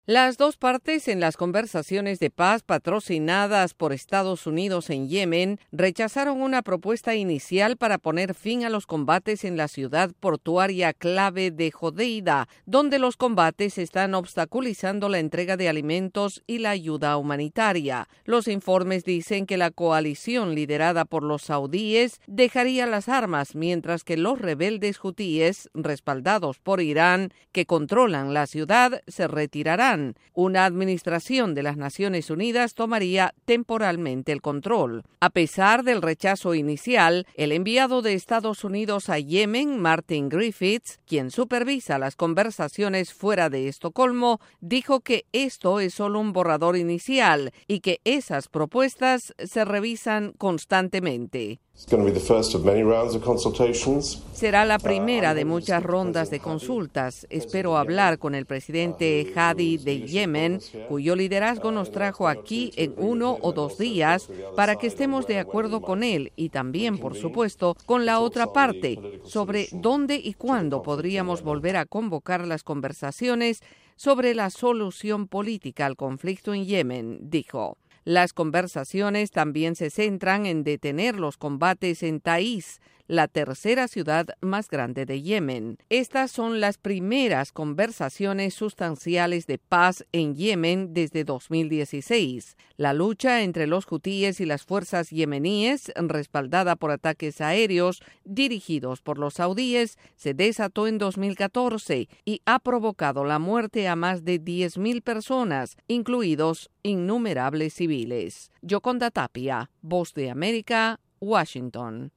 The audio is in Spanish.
Las dos partes en las conversaciones de paz patrocinadas por Estados Unidos en Yemen rechazaron una propuesta inicial para poner fin a los combates en la ciudad portuaria clave de Hodeida, donde los combates están obstaculizando la entrega de alimentos y la ayuda humanitaria. Los informes dicen que la coalición liderada por los saudíes dejaría las armas, mientras que los rebeldes hutíes, respaldados por Irán, que controlan la ciudad, se retirarán. Una administración de las Naciones Unidas tomaría temporalmente el control. A pesar del rechazo inicial, el enviado de Estados Unidos a Yemen, Martin Griffiths, quien supervisa las conversaciones fuera de Estocolmo, dijo que esto es solo un borrador inicial y que esas propuestas se revisan constantemente. Será la primera de muchas rondas de consultas. Espero hablar con el presidente Hadi de Yemen, cuyo liderazgo nos trajo aquí en 1 o 2 días, para que estemos de acuerdo con él y también, por supuesto, con la otra parte, sobre dónde y cuándo podríamos volver a convocar las conversaciones sobre la solución política al conflicto en Yemen, dijo. Las conversaciones también se centran en detener los combates en Taiz, la tercera ciudad más grande de Yemen. Estas son las primeras conversaciones sustanciales de paz en Yemen desde 2016. La lucha entre los hutíes y las fuerzas yemeníes, respaldada por ataques aéreos dirigidos por los saudíes, se desató en 2014 y ha provocado la muerte a más de 10.000 personas, incluidos innumerables civiles. Yoconda Tapia, Voz de América, Washington.